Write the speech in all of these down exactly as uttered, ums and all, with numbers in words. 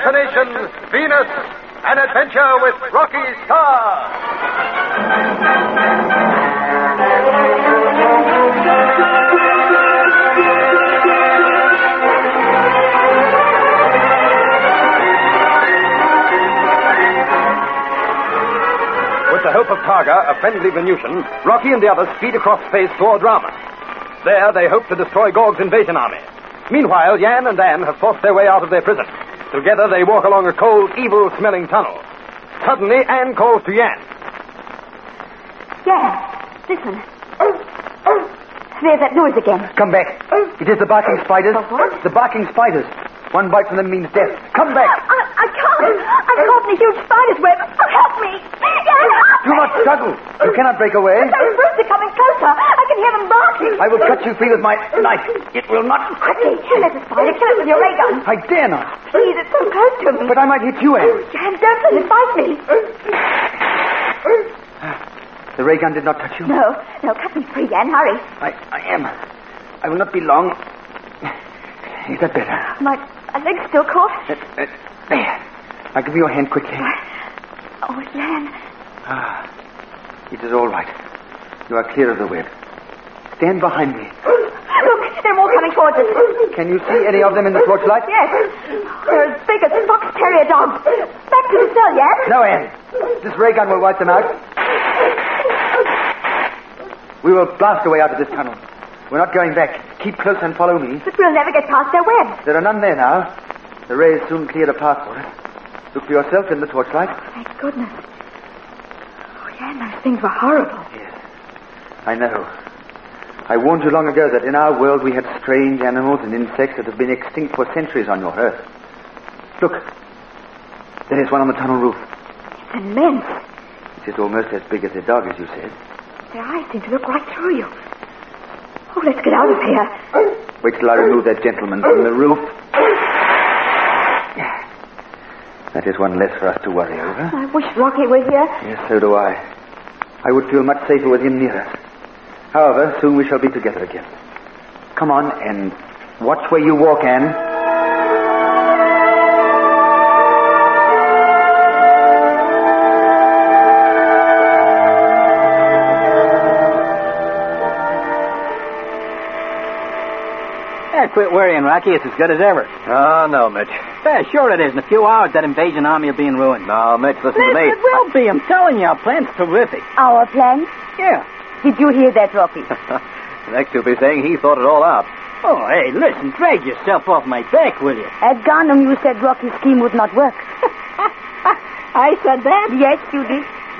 Destination Venus, an adventure with Rocky Star. With the help of Targa, a friendly Venusian, Rocky and the others speed across space toward Rama. There, they hope to destroy Gorg's invasion army. Meanwhile, Yan and Anne have forced their way out of their prison. Together, they walk along a cold, evil-smelling tunnel. Suddenly, Anne calls to Yan. Yan, listen. There's that noise again. Come back. It is the barking spiders. The what? The barking spiders. One bite from them means death. Come back. I, I can't. I'm caught in a huge spider's web. Oh, help me. Yan, help Do me. not struggle. You cannot break away. Those brutes are coming closer. I can hear them barking. I will cut you free with my knife. It will not... Quickly, let the spider kill it with your ray gun. I dare not. Please, it's so close to me. But I might hit you, Anne. Yan, don't let it bite me. The ray gun did not touch you? No, no, cut me free, Yan. Hurry. I, I am. I will not be long. Is that better? My, my leg's still caught. Uh, uh, there. Now give me your hand quickly. Oh, Yan. Ah, it is all right. You are clear of the web. Stand behind me. Look, there are more coming towards us. Can you see any of them in the torchlight? Yes. They're as big as fox terrier dogs. Back to the cell, Yan. No, Anne. This ray gun will wipe them out. We will blast away out of this tunnel. We're not going back. Keep close and follow me. But we'll never get past their webs. There are none there now. The rays soon cleared a path for us. Look for yourself in the torchlight. Thank goodness. Oh, Yan, those things were horrible. Yes, I know. I warned you long ago that in our world we had strange animals and insects that have been extinct for centuries on your Earth. Look. There is one on the tunnel roof. It's immense. It is almost as big as a dog, as you said. Their eyes seem to look right through you. Oh, let's get out of here. Wait till I remove that gentleman from the roof. That is one less for us to worry over. I wish Rocky were here. Yes, so do I. I would feel much safer with him near us. However, soon we shall be together again. Come on, and watch where you walk, Anne. Yeah, quit worrying, Rocky. It's as good as ever. Oh, no, Mitch. Yeah, sure it is. In a few hours, that invasion army will be in ruin. No, Mitch, listen Yes, to me. it will be. I'm telling you, our plan's terrific. Our plan? Yeah. Did you hear that, Rocky? Next he'll be saying he thought it all out. Oh, hey, listen, drag yourself off my back, will you? At Garnham, you said Rocky's scheme would not work. I said that? Yes, you did.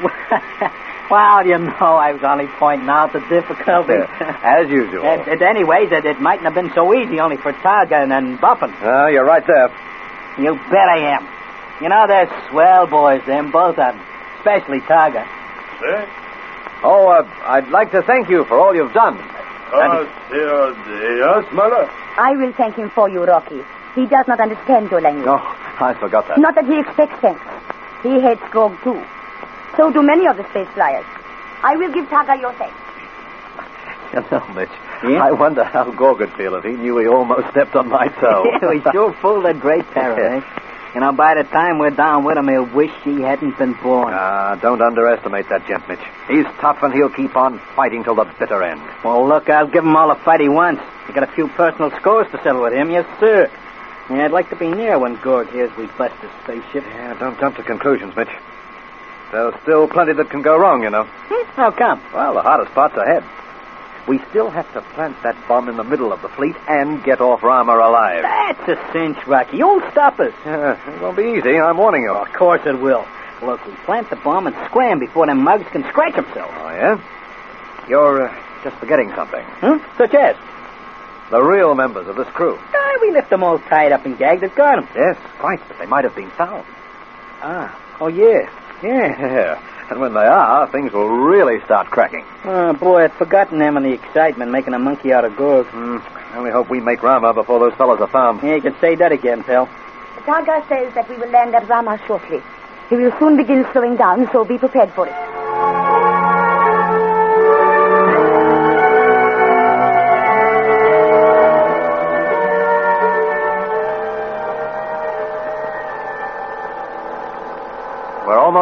Well, you know, I was only pointing out the difficulty. As usual. And, and anyways, it, it mightn't have been so easy only for Targa and, and Buffin. Oh, you're right there. You bet I am. You know, they're swell boys, them, both of them. Especially Targa. Eh? Oh, uh, I'd like to thank you for all you've done. Ah, dear, yes, mother. I will thank him for you, Rocky. He does not understand your language. Oh, I forgot that. Not that he expects thanks. He hates Grog, too. So do many of the space flyers. I will give Targa your thanks. You know, Mitch, Yeah? I wonder how Gorg would feel if he knew he almost stepped on my toe. Yeah, we sure fooled that great terror, eh? You know, by the time we're down with him, he'll wish he hadn't been born. Ah, don't underestimate that gent, Mitch. He's tough and he'll keep on fighting till the bitter end. Well, look, I'll give him all the fight he wants. You got a few personal scores to settle with him, yes, sir. Yeah, I'd like to be near when Gorg hears we bust his spaceship. Yeah, don't jump to conclusions, Mitch. There's still plenty that can go wrong, you know. Hmm? How come? Well, the hardest part's ahead. We still have to plant that bomb in the middle of the fleet and get off Rama alive. That's a cinch, Rocky. You'll stop us. Yeah, it won't be easy, I'm warning you. Of course it will. Look, we plant the bomb and scram before them mugs can scratch themselves. Oh, yeah? You're uh, just forgetting something. Hmm? Such as? The real members of this crew. Ah, we left them all tied up and gagged at Garnham. Yes, quite, but they might have been found. Ah, oh, yeah. Yeah. Yeah, and when they are, things will really start cracking. Oh, boy, I'd forgotten them in the excitement making a monkey out of Gorg. Hmm. I only hope we make Rama before those fellas are found. Yeah, you can say that again, pal. Targa says that we will land at Rama shortly. He will soon begin slowing down, so be prepared for it.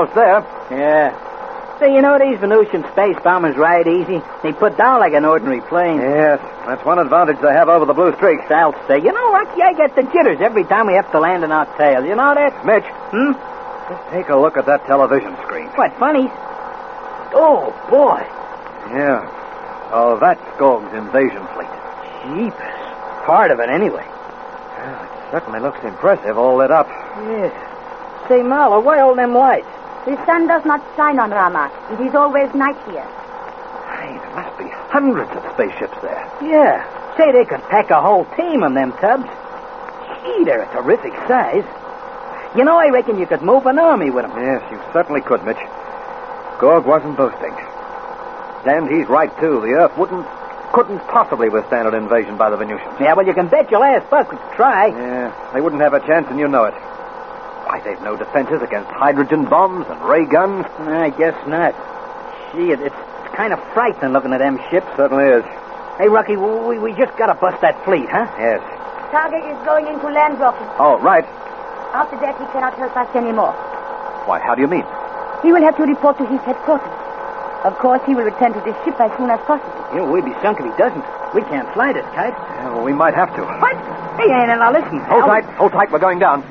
almost there. Yeah. So, you know, these Venusian space bombers ride easy. They put down like an ordinary plane. Yes, that's one advantage they have over the blue streaks. I'll say. You know, Rocky, I get the jitters every time we have to land in our tail. You know that? Mitch, Hmm? just take a look at that television screen. What, funny? Oh, boy. Yeah. Oh, that's Gorg's invasion fleet. Jeepers. Part of it, anyway. Well, it certainly looks impressive, all lit up. Yeah. Say, Marla, why all them lights? The sun does not shine on Rama. It is always night here. Hey, there must be hundreds of spaceships there. Yeah. Say, they could pack a whole team on them tubs. Gee, they're a terrific size. You know, I reckon you could move an army with them. Yes, you certainly could, Mitch. Gorg wasn't boasting. And he's right, too. The Earth wouldn't, couldn't possibly withstand an invasion by the Venusians. Yeah, well, you can bet your last buck we could try. Yeah, they wouldn't have a chance, and you know it. Why, they've no defenses against hydrogen bombs and ray guns. I guess not. Gee, it, it's kind of frightening looking at them ships. Certainly is. Hey, Rocky, we, we just gotta bust that fleet, huh? Yes. Target is going into land, Rocky. Oh, right. After that, he cannot help us anymore. Why, how do you mean? He will have to report to his headquarters. Of course, he will return to the ship as soon as possible. You know, we'd be sunk if he doesn't. We can't fly this kite. Yeah, well, we might have to. What? Hey, Anna, now listen. Hold pal. tight. Hold tight. We're going down.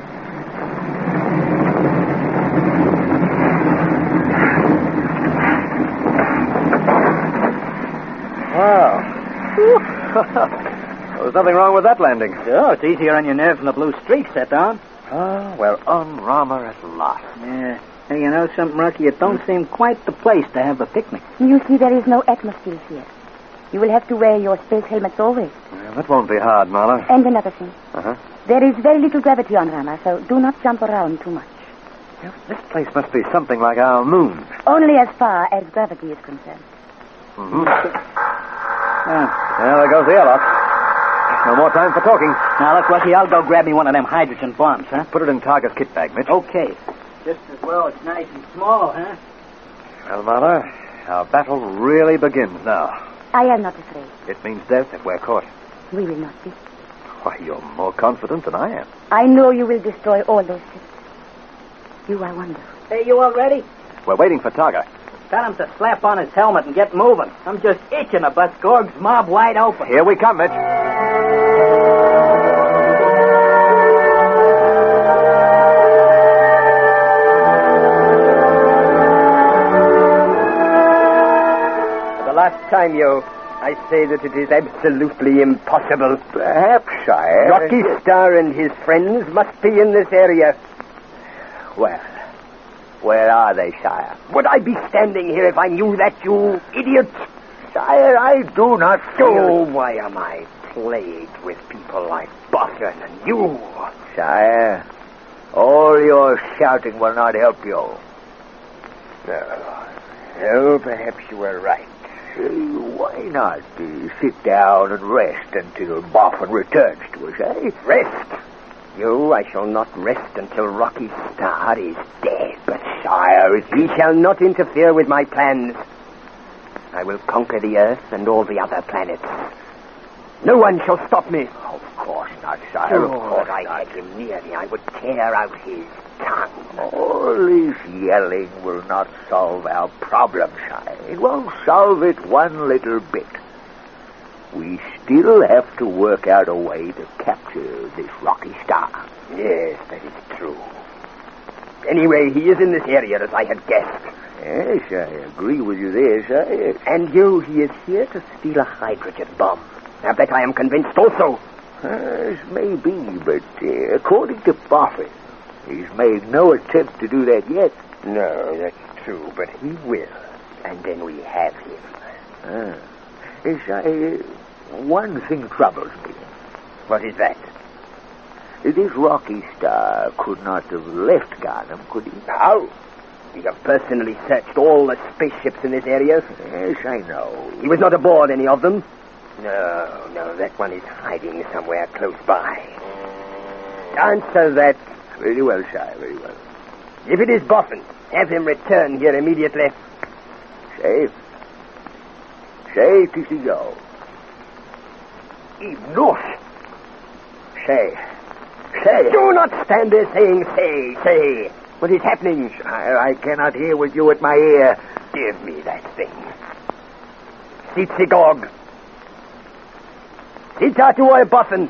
Wow. There's nothing wrong with that landing. Oh, it's easier on your nerves than the blue streak set down. Ah, we're on Rama at last. Yeah. Hey, you know something, Rocky? It don't seem quite the place to have a picnic. You see, there is no atmosphere here. You will have to wear your space helmets always. Well, that won't be hard, Marla. And another thing. Uh-huh. There is very little gravity on Rama, so do not jump around too much. Yes, this place must be something like our moon. Only as far as gravity is concerned. Mm-hmm. Oh. Well, there goes the airlock. No more time for talking. Now, look, Rocky, I'll go grab me one of them hydrogen bombs, huh? Put it in Target's kit bag, Mitch. Okay. Just as well it's nice and small, huh? Well, Marla, our battle really begins now. I am not afraid. It means death if we're caught. We will not be. Why, you're more confident than I am. I know you will destroy all those ships. You are wonderful. Hey, you all ready? We're waiting for Targa. Tell him to slap on his helmet and get moving. I'm just itching to bust Gorg's mob wide open. Here we come, Mitch. Last time, you, I say that it is absolutely impossible. Perhaps, sire. Rocky Star and his friends must be in this area. Well, where are they, sire? Would I be standing here if I knew that, you idiot? Sire, I do not Oh, why am I plagued with people like Boffin and you? Sire, all your shouting will not help you. No. Oh, perhaps you are right. Uh, why not uh, sit down and rest until Boffin returns to us, eh? Rest? You, I shall not rest until Rocky Star is dead. But, sire, it He shall not interfere with my plans. I will conquer the Earth and all the other planets. No one shall stop me. Of course not, sire. Oh, of course if I not. had him near me, I would tear out his tongue. All this yelling will not solve our problem, sire. It won't solve it one little bit. We still have to work out a way to capture this Rocky Star. Yes, that is true. Anyway, he is in this area, as I had guessed. Yes, I agree with you there, sire. And you, he is here to steal a hydrogen bomb. I bet I am convinced also. Yes, maybe, but uh, according to Boffin, he's made no attempt to do that yet. No, that's true, but he will. And then we have him. Ah. Yes, I, uh, one thing troubles me. What is that? This Rocky Star could not have left Garnham, could he? How? We have personally searched all the spaceships in this area. Yes, I know. He was not aboard any of them. No, no, that one is hiding somewhere close by. Answer that. Very well, sire, very well. If it is Boffin, have him return here immediately. Say, say, T C go. Enough. Say, say. Do not stand there saying, say, say. What is happening? I, I cannot hear with you at my ear. Give me that thing. Sit, Sigog. Sit out to our buffin.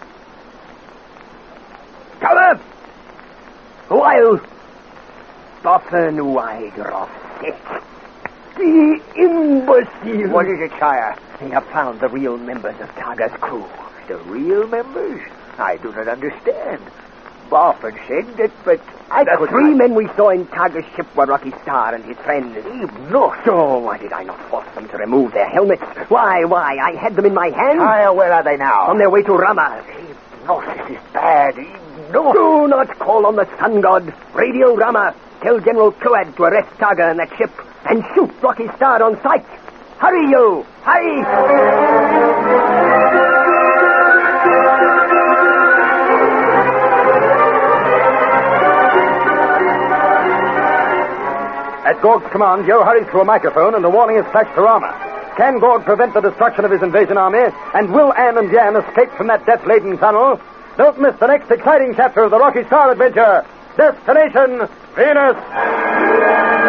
Come up! While Buffin wide Rosset. The imbecile! What is it, sire? They have found the real members of Targa's crew. The real members? I do not understand. Buffin said that, but I The could three not... men we saw in Targa's ship were Rocky Star and his friends. No. So why did I not force them to remove their helmets? Why, why? I had them in my hand. Sire, where are they now? On their way to Rama. No, this is bad. No. Do not call on the sun god. Radio Rama. Tell General Coad to arrest Targa and that ship and shoot Rocky Star on sight. Hurry, you! Hurry! At Gorg's command, Yo hurries to a microphone and a warning is flashed to Rama. Can Gorg prevent the destruction of his invasion army? And will Anne and Jan escape from that death-laden tunnel? Don't miss the next exciting chapter of the Rocky Star adventure, Destination Venus!